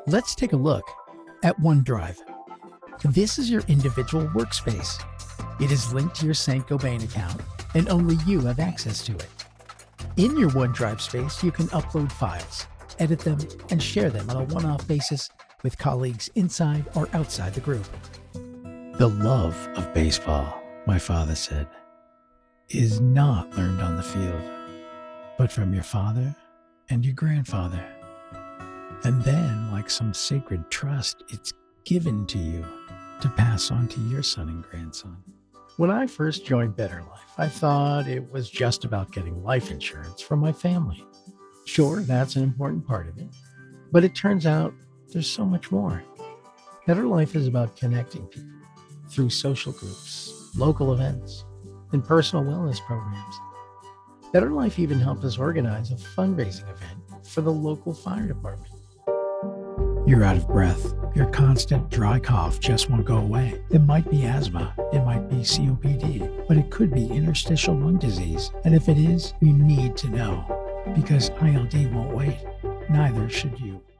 Let's take a look at OneDrive. This is your individual workspace. It is linked to your Saint-Gobain account, and only you have access to it. In your OneDrive space, you can upload files, edit them, and share them on a one-off basis with colleagues inside or outside the group. The love of baseball, my father said, is not learned on the field, but from your father and your grandfather. And then, like some sacred trust, it's given to you to pass on to your son and grandson. When I first joined Better Life, I thought it was just about getting life insurance for my family. Sure, that's an important part of it, but it turns out there's so much more. Better Life is about connecting people through social groups, local events, and personal wellness programs. Better Life even helped us organize a fundraising event for the local fire department. You're out of breath. Your constant dry cough just won't go away. It might be asthma, it might be COPD, but it could be interstitial lung disease. And if it is, you need to know, because ILD won't wait. Neither should you.